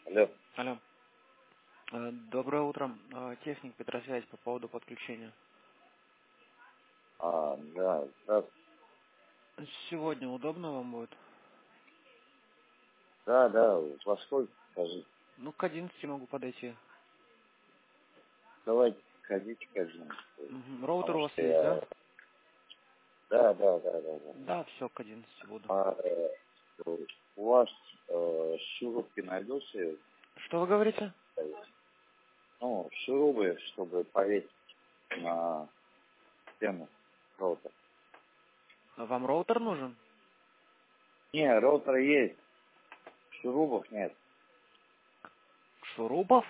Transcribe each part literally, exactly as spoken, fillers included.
Алло. Алло. Э, Доброе утро. Э, Техник Петросвязь по поводу подключения. А, да, да, Сегодня удобно вам будет? да, да, во сколько, скажи. Ну, к одиннадцати могу подойти. Давайте ходите к одиннадцати. Мгм. Роутер у Потому вас что есть, да? я... Да, да, да, да, да. Да, все, к одиннадцати буду. А, э, у вас э, шурупки найдутся? Что вы говорите? Ну, шурупы, чтобы повесить на стену роутер. Вам роутер нужен? Не, роутер есть, шурупов нет. Шурупов?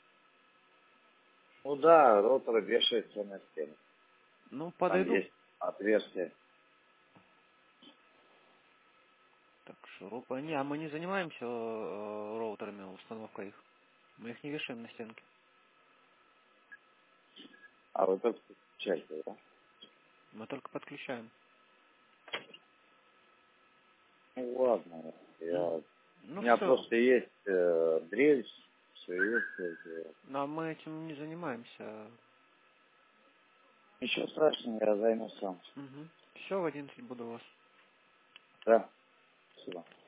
Ну да, роутер вешается на стену. Ну, Там подойду. есть отверстие. Так, шурупы. Не, а мы не занимаемся э, роутерами, установкой их. Мы их не вешаем на стенке. А вот это включайте, да? Мы только подключаем. Ну ладно, я... Мгм. У Ну, меня все. просто есть э, дрель, все есть. э, Но мы этим не занимаемся. Ничего страшного, я займусь сам. Угу. Все, в одиннадцать буду у вас. Да, спасибо.